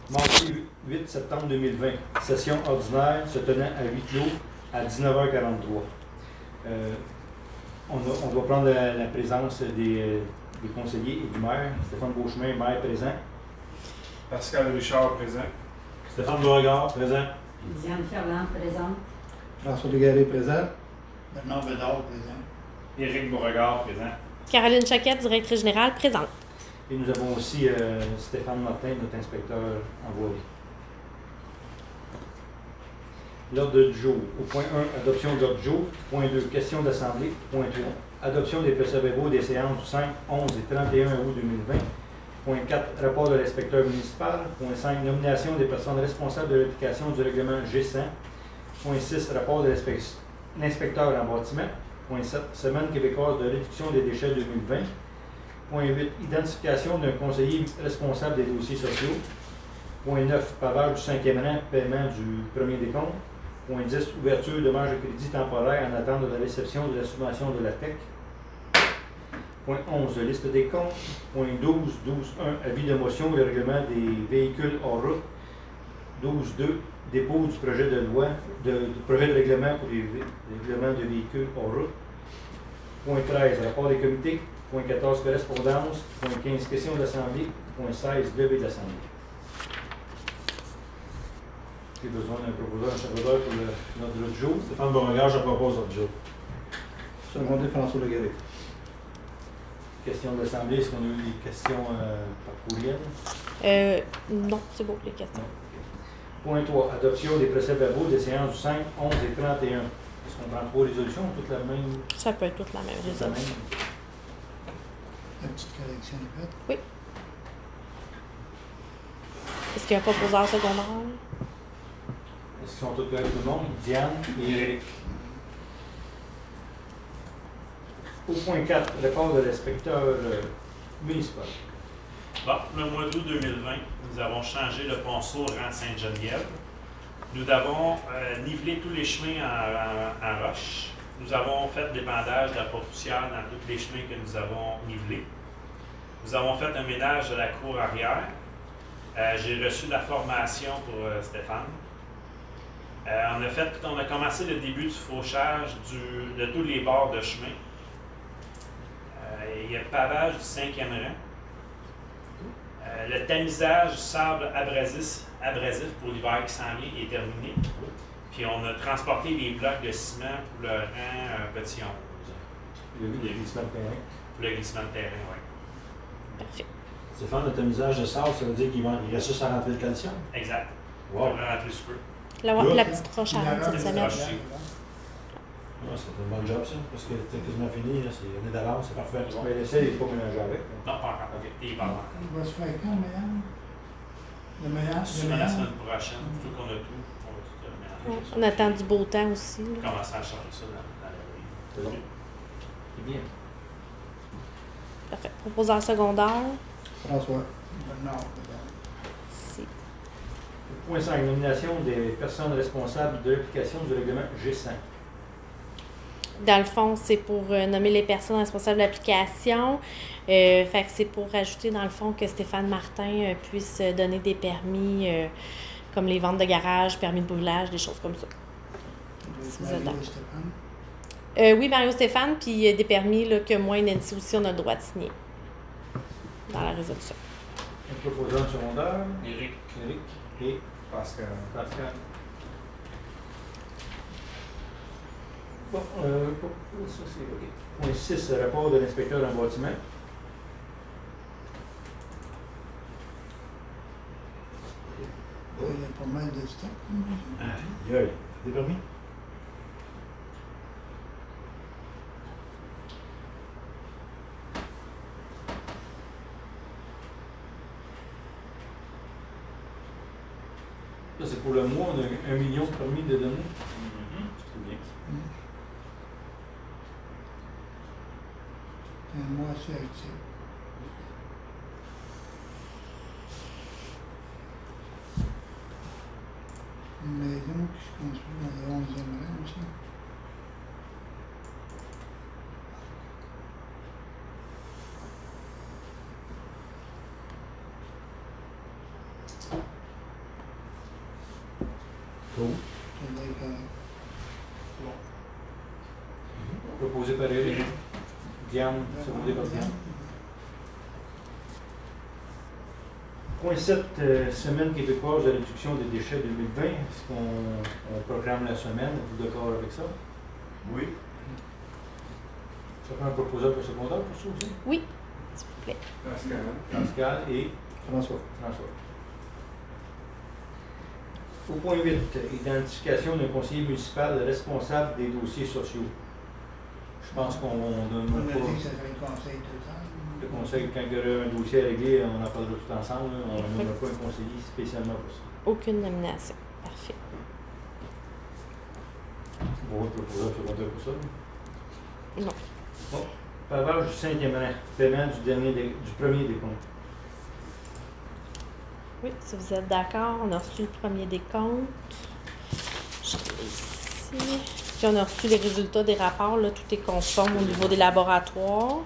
Mardi 8 septembre 2020, session ordinaire se tenant à huis clos à 19h43. On doit prendre la présence des conseillers et du maire. Stéphane Beauchemin, maire présent. Pascal Richard, présent. Stéphane Beauregard, présent. Diane Ferland, présente. François Légaré, présent. Bernard Bédard, présent. Éric Beauregard, présent. Caroline Chaquette, directrice générale, présente. Et nous avons aussi Stéphane Martin, notre inspecteur en voirie. L'ordre du jour. Au point 1, adoption de l'ordre du jour. Point 2, question d'assemblée. Point 3, adoption des procès-verbaux des séances du 5, 11 et 31 août 2020. Point 4, rapport de l'inspecteur municipal. Point 5, nomination des personnes responsables de l'application du règlement G100. Point 6, rapport de l'inspecteur en bâtiment. Point 7, Semaine québécoise de réduction des déchets 2020. Point 8, identification d'un conseiller responsable des dossiers sociaux. Point 9, pavage du 5e rang, paiement du premier décompte. Point 10, ouverture de marge de crédit temporaire en attente de la réception de la subvention de la TEC. Point 11, liste des comptes. Point 12, 12.1, avis de motion et le règlement des véhicules hors route. 12.2, dépôt du projet de loi, du projet de règlement pour les règlements de véhicules hors route. Point 13, rapport des comités. Point 14, correspondance. Point 15, question de l'Assemblée. Point 16, levée de l'Assemblée. J'ai besoin d'un proposeur, un secrétaire pour l'ordre du jour. Stéphane Beauregard, je propose l'ordre du jour. Secondé, François Légaré. Question de l'Assemblée, est-ce qu'on a eu des questions par courriel? Non, c'est beau, les questions. Point 3, adoption des procès-verbaux des séances du 5, 11 et 31. Est-ce qu'on prend 3 résolutions ou toutes la même? Ça peut être toute la même Toute la même? résolution. La petite correction est faite. Oui. Est-ce qu'il y a un proposeur secondaire? Est-ce qu'ils sont tous corrects, tout le monde? Diane et Éric. Au point 4, rapport de l'inspecteur municipal. Bon, le mois d'août 2020, nous avons changé le ponceau rang Sainte-Geneviève. Nous avons nivelé tous les chemins en roche. Nous avons fait l'épandage de la poussière dans tous les chemins que nous avons nivelés. Nous avons fait un ménage de la cour arrière. J'ai reçu la formation pour Stéphane. On a commencé le début du fauchage de tous les bords de chemin. Il y a le pavage du 5e rang. Le tamisage du sable abrasif pour l'hiver qui s'en vient est terminé. Puis on a transporté les blocs de ciment pour le rang Petit 11. Il y a eu des glissements de terrain. Pour le glissement de terrain, oui. Parfait. Stéphane, le tamisage de sable, ça veut dire qu'il reste juste à rentrer le calcium? Exact. Wow. On va rentrer super. La petite roche à La cette semaine. Ouais, c'est un bon job, ça, parce que t'es quasiment fini, là, c'est l'année d'avance, c'est parfait. Mais l'essai n'est pas mélangé avec. Non, pas encore. OK. Et il va encore. Il va se faire quand, Mélan? Le meilleur? Sûrement la semaine prochaine, surtout qu'on a tout. On va tout mélanger. On attend du beau temps aussi. On Là. commence à changer ça dans la rue. C'est bon. C'est bien. Parfait. Proposeur secondaire. François. Bernard Bédard. Si. Point 5, nomination des personnes responsables de l'application du règlement G100. Dans le fond, c'est pour nommer les personnes responsables de l'application. Fait que c'est pour rajouter, dans le fond, que Stéphane Martin puisse donner des permis comme les ventes de garage, permis de brûlage, des choses comme ça. Si vous êtes Mario d'accord. Stéphane. Oui, Mario Stéphane, puis des permis là, que moi et Nancy aussi, on a le droit de signer dans la résolution. Un proposeur secondaire. Éric. Éric et Pascal. Pascal. Bon, ça c'est OK. Point 6, rapport de l'inspecteur en bâtiment. Il y a pas mal de stock. Aïe, des permis? Ça c'est pour le mois, on a 1 million de permis de donner. C'est bien. C'est un mois assez actif. Une maison qui se construit dans le 11e rang aussi. Cool. Ça doit être correct. Proposé par Éric. Diane, secondé par Diane. Point 7, Semaine québécoise de réduction des déchets 2020. Est-ce qu'on proclame la semaine? Êtes-vous d'accord avec ça? Oui. Ça fait un proposeur pour secondaire pour ça aussi? Oui, s'il vous plaît. Pascal. Pascal et François. François. Au point 8, identification d'un conseiller municipal responsable des dossiers sociaux. Je pense qu'on ne donne On a pas dit que ça serait le conseil tout le temps. le conseil quand il y aura un dossier à régler, on en parlera tout ensemble. Là. On ne nommera pas un conseiller spécialement pour ça. Aucune nomination. Parfait. Vous aurez un proposeur secondaire pour ça? Là? Non. Bon. Pavage du 5e rang. Paiement du premier décompte. Oui, si vous êtes d'accord, on a reçu le premier décompte. Je l'ai ici. Puis on a reçu les résultats des rapports. Là, tout est conforme au niveau des laboratoires.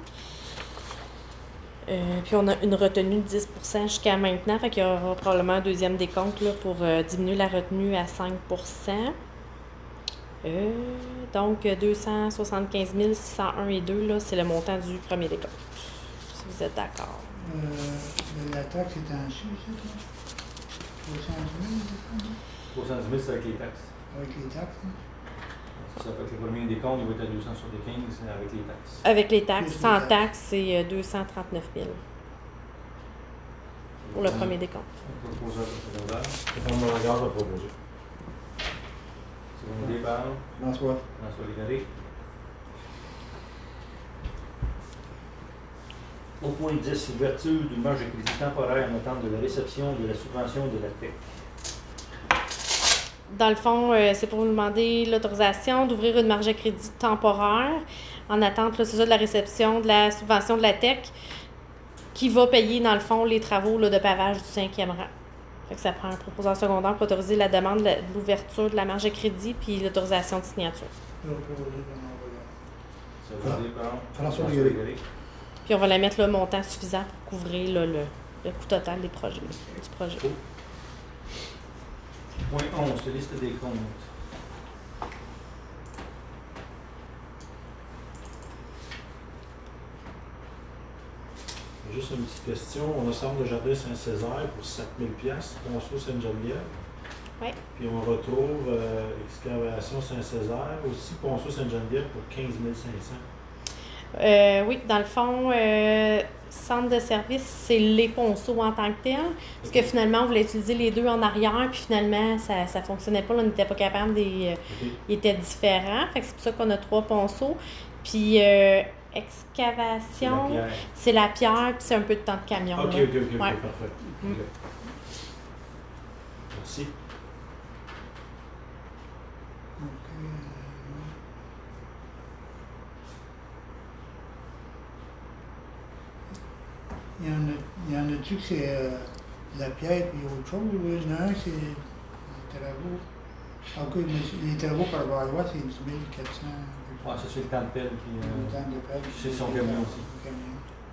Puis on a une retenue de 10 % jusqu'à maintenant. Fait qu'il y aura probablement un deuxième décompte là, pour diminuer la retenue à 5 %. Donc 275 601 et 2, là, c'est le montant du premier décompte. Si vous êtes d'accord. La taxe est en dessus, c'est ça? 300 000, 310 000, c'est avec les taxes. avec les taxes. Hein? Ça fait que le premier décompte, il va être à 275 avec les taxes. Avec les taxes, Plus sans les taxes, c'est 239 000 pour le premier décompte. Un proposeur pour secondaire. Stéphane Beauregard va proposer. Secondé par François. François Légaré. Au point 10, ouverture d'une marge de crédit temporaire en attente de la réception de la subvention de la TEC. Dans le fond, c'est pour vous demander l'autorisation d'ouvrir une marge de crédit temporaire en attente, là, c'est ça, de la réception de la subvention de la TEC qui va payer, dans le fond, les travaux là, de pavage du 5e rang. Fait que ça prend un proposeur secondaire pour autoriser la demande de l'ouverture de la marge de crédit puis l'autorisation de signature. Secondé par François Légaré. Puis on va la mettre le montant suffisant pour couvrir là, le coût total des projets, du projet. Point 11, liste des comptes. Juste une petite question. On a Centre de jardin Saint-Césaire pour 7 000 $, Ponceau Sainte-Geneviève. Oui. Puis on retrouve Excavation Saint-Césaire, aussi Ponceau Sainte-Geneviève pour 15 500. Oui, dans le fond, centre de service, c'est les ponceaux en tant que tel. Parce que finalement, on voulait utiliser les deux en arrière, puis finalement, ça ne fonctionnait pas. Là, on n'était pas capable des. Ils étaient différents. Fait que c'est pour ça qu'on a 3 ponceaux. Puis excavation, c'est la pierre, puis c'est un peu de temps de camion. Ok, là. ok, Ouais. parfait. Mm. Ok. Merci. Il y en a-tu que c'est la pierre puis autre chose? Il y en a un, c'est les travaux. Ok, mais les travaux par Barois, c'est 10 400. Ah, ça, c'est le temps de pelle. Puis, Le temps de pelle. c'est son camion aussi. Le camion.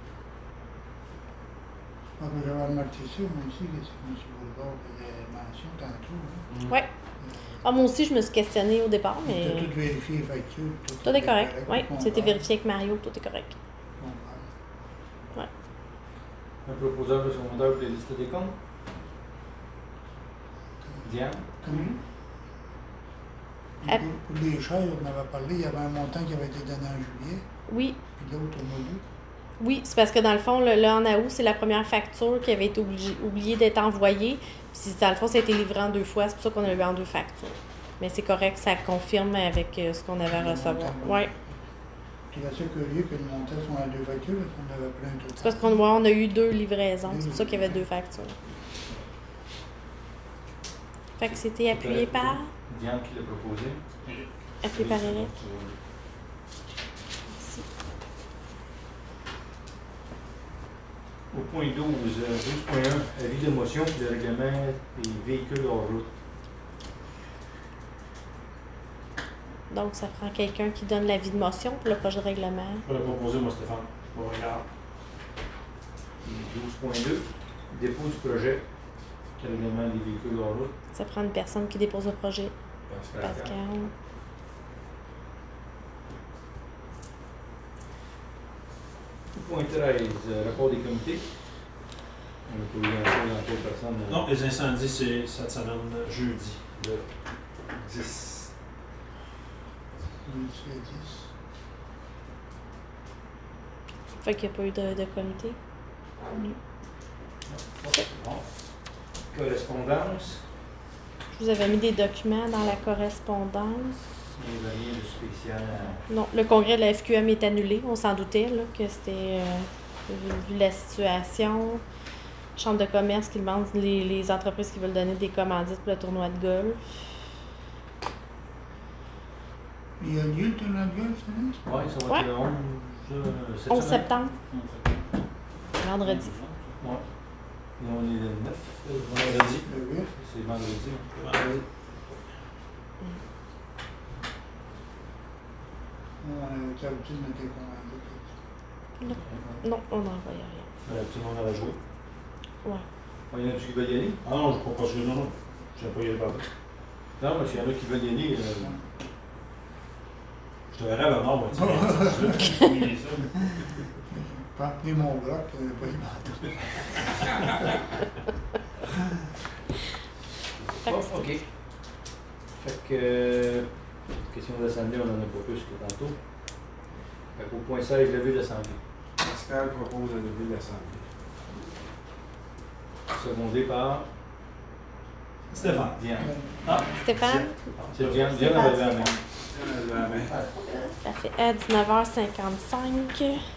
Ah, ben, j'avais remarqué ça, moi aussi, que c'est M. Boulevard faisait mention tantôt. Hein. Ouais. Ah, moi aussi, je me suis questionnée au départ, Tu mais as tout vérifié, les factures. tout est correct. Oui, on c'était parle. vérifié avec Mario, tout est correct. On parle. un proposeur de secondaire pour les listes des comptes. Diane. Pour les chaises, on avait parlé, il y avait un montant qui avait été donné en juillet, Oui, puis l'autre au mois d'août. oui, c'est parce que dans le fond, le en août, c'est la première facture qui avait été oubliée d'être envoyée. Puis dans le fond, ça a été livré en 2 fois, c'est pour ça qu'on a eu en 2 factures. Mais c'est correct, ça confirme avec ce qu'on avait à recevoir. Oui. C'est assez curieux que le montant soit en 2 factures, parce qu'on avait plein de C'est parce qu'on a eu 2 livraisons, c'est pour ça qu'il y avait 2 factures. Fait que c'était appuyé par. Diane qui l'a proposé. Appuyé par Eric. Merci. Au point 12, 12.1, avis de motion pour le règlement des véhicules hors route. Donc, ça prend quelqu'un qui donne l'avis de motion pour le projet de règlement. Je vais le proposer, moi, Stéphane. Bon, regarde. 12.2, dépôt du projet. Quel règlement des véhicules hors route? Ça prend une personne qui dépose le projet. Pascal. Pascal. Point 13, rapport des comités. On n'a pas eu encore personne. Non, les incendies, c'est cette semaine, jeudi, le 10. C'est 10. Fait qu'il n'y a pas eu de comité. Bon. Correspondance. Je vous avais mis des documents dans la correspondance. Il n'y avait rien de spécial. Non, le congrès de la FQM est annulé. On s'en doutait là, que c'était, vu la situation. Chambre de commerce qui demande les entreprises qui veulent donner des commandites pour le tournoi de golf. Il y a lieu le tournoi de golf, ça? Oui, ça va être le 11, cette 11 semaine. septembre, vendredi. Ouais. Et on est le 9. Vendredi. Le 8. C'est vendredi. Vendredi. On a l'habitude de mettre commandes. Non, on n'envoie rien. Tout le monde avait joué. Ouais. Il y en a qui veulent y aller? Ah non, je ne crois pas jouer. Non, non. Je n'ai pas y aller partout. Non, mais s'il y en a qui veulent y aller, Je te verrai le nom, moi. Tu Oui, ça. Pas pris mon bloc, pas eu mandat. OK. Fait que, question d'assemblée, on n'en a pas plus que tantôt. Fait qu'au point 16, levée d'assemblée. Pascal propose la levée de l'Assemblée. Secondé par Stéphane. Diane. Stéphane, C'est Diane. Diane avait la main. Tiens, la main. ça fait à 19h55.